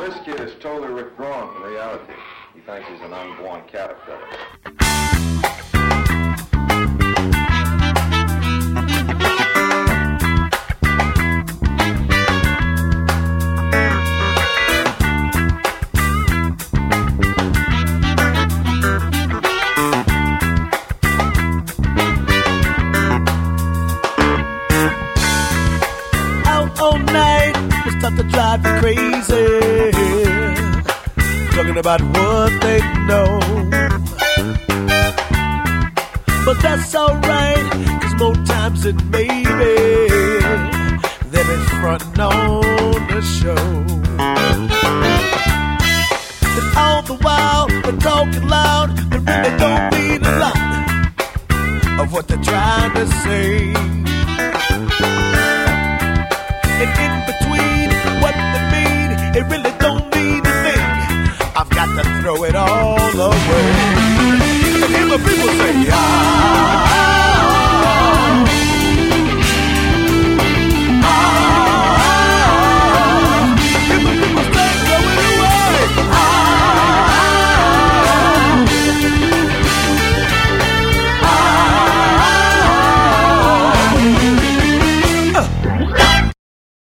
this kid is totally withdrawn from reality. He thinks he's an unborn caterpillar. To drive you crazy, talking about what they know. But that's alright, cause more times than maybe they've been frontin' on the show. And all the while they're talking loud, but really don't mean a lot of what they're trying to say. And in between what they mean, it really don't mean a thing. I've got to throw it all away. And hear the people say,